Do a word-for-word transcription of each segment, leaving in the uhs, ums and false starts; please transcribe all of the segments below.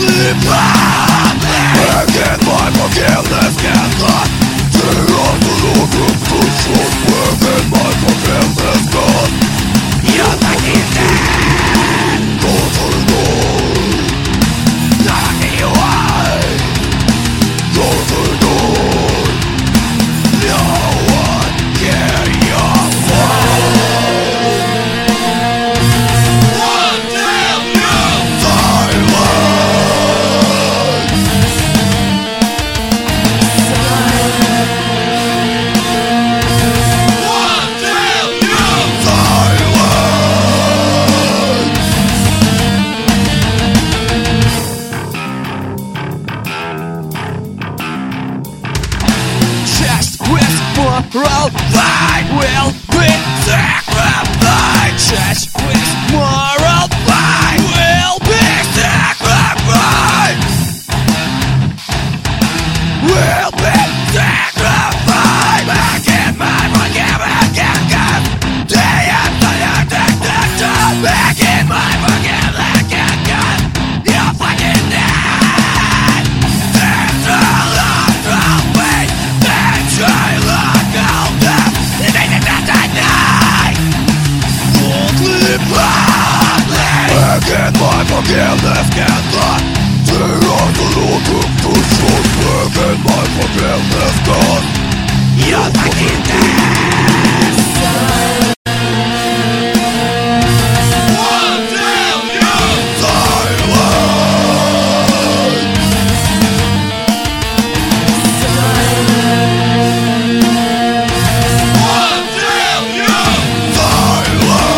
Roll line will be sacrificed. Just with moral line will be sacrificed. Will be sacrificed. Back in my forgiven God. Day after day, back in my forgiven God. You're fucking dead. There's a lot of way that I love. Again, my forgiveness cannot. They are the Lord of the soul. Again, my forgiveness gone. You're fucking dead. One damn you. Silence. One damn you. Silence.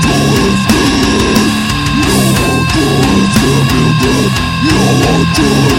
You